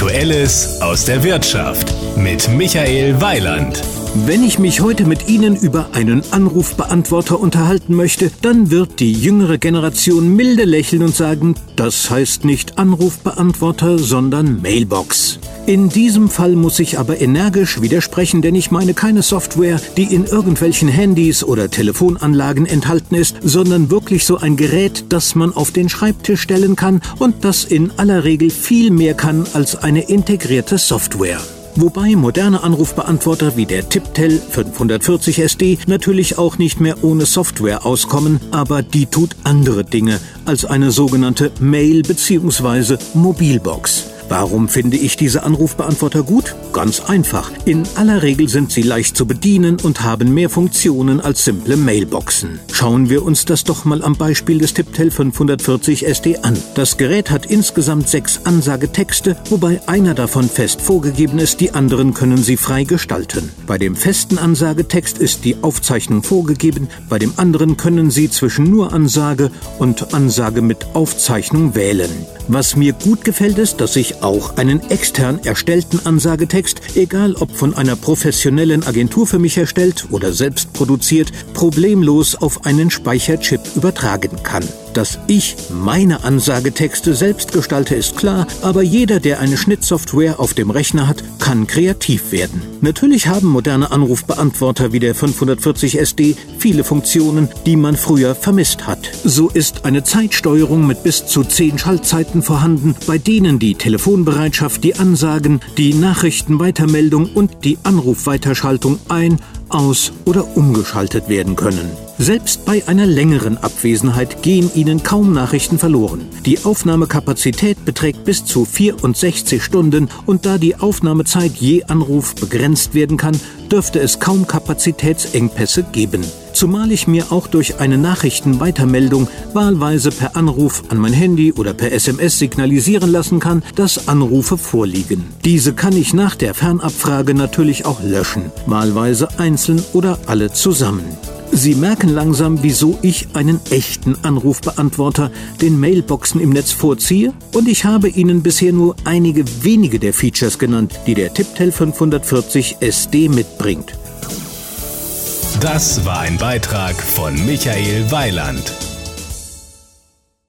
Aktuelles aus der Wirtschaft mit Michael Weiland. Wenn ich mich heute mit Ihnen über einen Anrufbeantworter unterhalten möchte, dann wird die jüngere Generation milde lächeln und sagen, das heißt nicht Anrufbeantworter, sondern Mailbox. In diesem Fall muss ich aber energisch widersprechen, denn ich meine keine Software, die in irgendwelchen Handys oder Telefonanlagen enthalten ist, sondern wirklich so ein Gerät, das man auf den Schreibtisch stellen kann und das in aller Regel viel mehr kann als eine integrierte Software. Wobei moderne Anrufbeantworter wie der TipTel 540 SD natürlich auch nicht mehr ohne Software auskommen, aber die tut andere Dinge als eine sogenannte Mail- bzw. Mobilbox. Warum finde ich diese Anrufbeantworter gut? Ganz einfach. In aller Regel sind sie leicht zu bedienen und haben mehr Funktionen als simple Mailboxen. Schauen wir uns das doch mal am Beispiel des TipTel 540 SD an. Das Gerät hat insgesamt 6 Ansagetexte, wobei einer davon fest vorgegeben ist, die anderen können Sie frei gestalten. Bei dem festen Ansagetext ist die Aufzeichnung vorgegeben, bei dem anderen können Sie zwischen nur Ansage und Ansage mit Aufzeichnung wählen. Was mir gut gefällt ist, dass ich auch einen extern erstellten Ansagetext, egal ob von einer professionellen Agentur für mich erstellt oder selbst produziert, problemlos auf einen Speicherchip übertragen kann. Dass ich meine Ansagetexte selbst gestalte, ist klar, aber jeder, der eine Schnittsoftware auf dem Rechner hat, kann kreativ werden. Natürlich haben moderne Anrufbeantworter wie der 540 SD viele Funktionen, die man früher vermisst hat. So ist eine Zeitsteuerung mit bis zu 10 Schaltzeiten vorhanden, bei denen die Telefonbereitschaft, die Ansagen, die Nachrichtenweitermeldung und die Anrufweiterschaltung ein-, aus- oder umgeschaltet werden können. Selbst bei einer längeren Abwesenheit gehen Ihnen kaum Nachrichten verloren. Die Aufnahmekapazität beträgt bis zu 64 Stunden und da die Aufnahmezeit je Anruf begrenzt werden kann, dürfte es kaum Kapazitätsengpässe geben. Zumal ich mir auch durch eine Nachrichtenweitermeldung wahlweise per Anruf an mein Handy oder per SMS signalisieren lassen kann, dass Anrufe vorliegen. Diese kann ich nach der Fernabfrage natürlich auch löschen, wahlweise einzeln oder alle zusammen. Sie merken langsam, wieso ich einen echten Anrufbeantworter den Mailboxen im Netz vorziehe, und ich habe Ihnen bisher nur einige wenige der Features genannt, die der TipTel 540 SD mitbringt. Das war ein Beitrag von Michael Weiland.